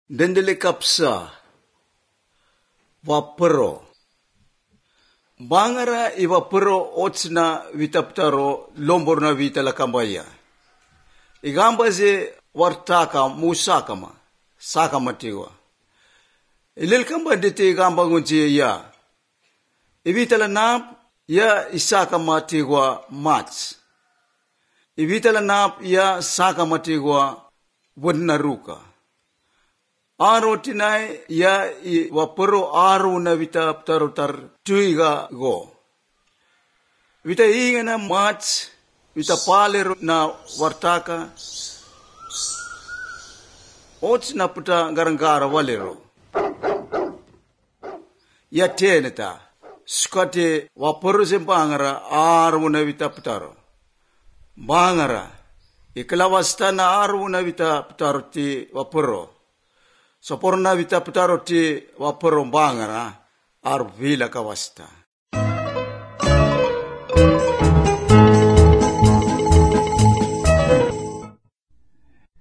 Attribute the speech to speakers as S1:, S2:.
S1: Dendele kapsa wapero. Bangara iwapero otsna vitaptaro lomborna vitala kambaya. Igambaze wartaka musakama sakama tiwa. Ilil kamba dite igamba ngunji ya. Ibitala nap ya isakama tiwa mats. Ibitala nap ya sakama tiwa wadnaruka. Aro tinai ya wapero aro na vita tarotar tuiga go. Vita inga na mats, vita palero na wartaka. Ots na puta garangara walero. Ya teneta, skate wapero sembangara aro na vita putaro. Bangara, ikalawasta na aro na vita putaro ti wapero. Soporna vita putaro ti wapero bangara ar vila kawasta.